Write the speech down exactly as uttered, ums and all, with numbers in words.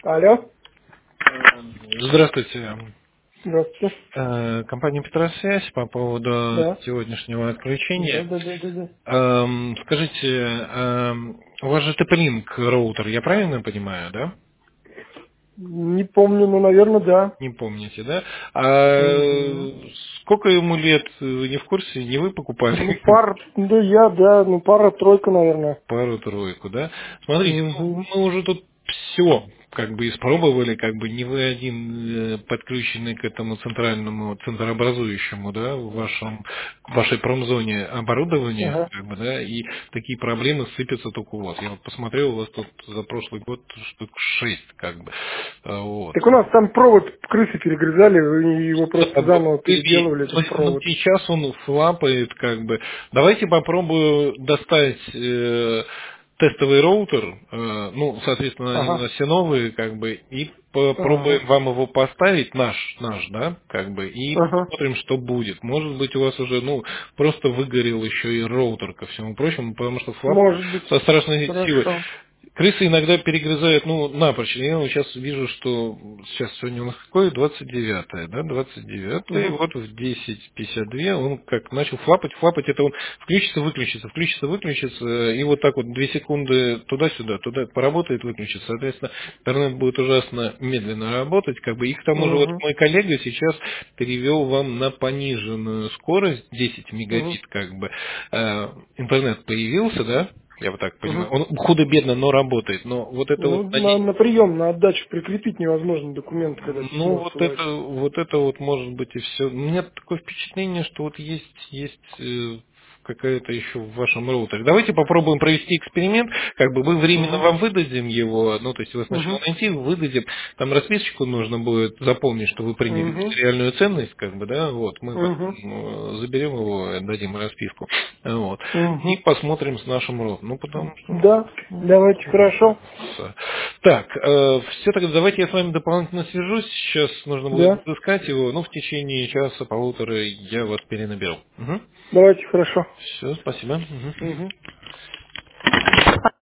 Алло. Здравствуйте. Здравствуйте. Э, Компания Петросвязь по поводу Да. сегодняшнего Да, отключения. да, да, да, да. Эм, Скажите, эм, у вас же ти пи-Link роутер, я правильно понимаю, да? Не помню, но, наверное, да. Не помните, да? А Угу. сколько ему лет, вы не в курсе, не вы Ну, покупали? пара, да, я, да, ну, пара-тройка, наверное. Пару-тройку, да? Смотрите, Угу. ну, мы уже тут все как бы испробовали, как бы не вы один э, подключенный к этому центральному, центрообразующему, да, в вашем, в вашей промзоне оборудования, Ага. как бы, да, и такие проблемы сыпятся только у вас. Я вот посмотрел, у вас тут за прошлый год штук шесть, как бы, А, вот. Так у нас там провод крысы перегрызали, и его Да, просто вот заново были- переделывали, но этот но провод. сейчас он флапает, как бы. Давайте попробую достать э, тестовый роутер, э, ну, соответственно, они у Ага. нас все новые, как бы, и Ага. попробуем вам его поставить, наш, наш, да, как бы, и Ага. посмотрим, что будет. Может быть, у вас уже, ну, просто выгорел еще и роутер, ко всему прочему, потому что флап Может быть. со страшной силой. Хорошо. Крысы иногда перегрызают, ну, напрочь. Я вот сейчас вижу, что сейчас сегодня у нас какое? двадцать девятое, да, двадцать девятое, и Угу. вот в десять пятьдесят два он как начал флапать, флапать, это он включится, выключится, включится, выключится, и вот так вот две секунды туда-сюда, туда поработает, выключится. Соответственно, интернет будет ужасно медленно работать, как бы, и к тому же вот Угу. мой коллега сейчас перевел вам на пониженную скорость, десять Угу. мегабит, как бы, э, интернет появился, да, я вот так Угу. понимаю. Он худо-бедно, но работает. Но вот это Ну, вот на на, день- на прием, на отдачу прикрепить невозможно документ, когда ну письмо вот это, отсылаешь. вот это вот может быть и все. У меня такое впечатление, что вот есть, есть э, какая-то еще в вашем роутере. Давайте попробуем провести эксперимент. Как бы мы временно Угу. вам выдадим его, ну то есть его сначала Угу. найти, выдадим. Там расписочку нужно будет заполнить, что вы приняли Угу. реальную ценность, как бы, да, вот. Мы потом Угу. э, заберем его, дадим расписку. Вот. И Угу. посмотрим с нашим роутером. Ну потому что Да, давайте, хорошо. С- Так, все тогда давайте я с вами дополнительно свяжусь. Сейчас нужно будет Да, отыскать его. Ну, в течение часа, полутора я вас перенаберу. давайте, хорошо. Все, спасибо. Мгм. Угу.